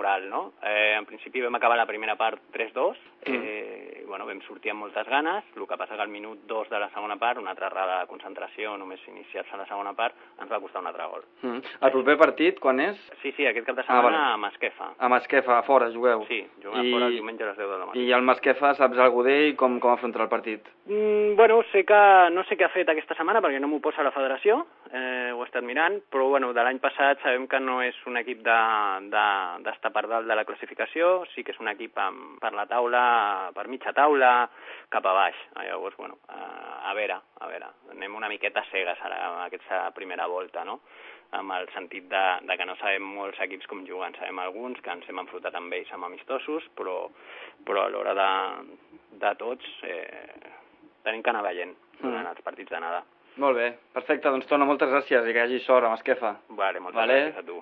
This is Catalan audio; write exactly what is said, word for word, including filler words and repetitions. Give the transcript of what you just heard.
temporal, no? Eh, en principi vam acabar la primera part tres dos, mm. eh, i, bueno, vam sortir amb moltes ganes, el que passa que al minut dos de la segona part, una altra errada de concentració, només iniciar-se a la segona part, ens va costar un altre gol. Mm. El proper partit, quan és? Sí, sí, aquest cap de setmana ah, vale. a Masquefa. A Masquefa, a fora, jugueu? Sí, juguem I... a fora el diumenge a les deu de la matí. I el Masquefa, saps algú d'ell, com, com afrontarà el partit? Mm, bueno, sé que, no sé què ha fet aquesta setmana, perquè no m'ho posa la federació, eh, ho he estat mirant, però bueno, de l'any passat sabem que no és un equip d'estar de, de, per dalt de la classificació, sí que és un equip amb, per la taula, per mitja taula, cap a baix. Llavors, bueno, a, a veure, a veure, anem una miqueta cegues ara amb aquesta primera volta, no? Amb el sentit de, de que no sabem molts equips com juguen, sabem alguns que ens hem enfrontat amb ells amb amistosos, però, però a l'hora de, de tots eh, tenim que anar veient durant mm. els partits d'anada. Molt bé, perfecte, doncs Tona, moltes gràcies i que hi hagi sort a Masquefa. Vale, moltes vale. gràcies a tu.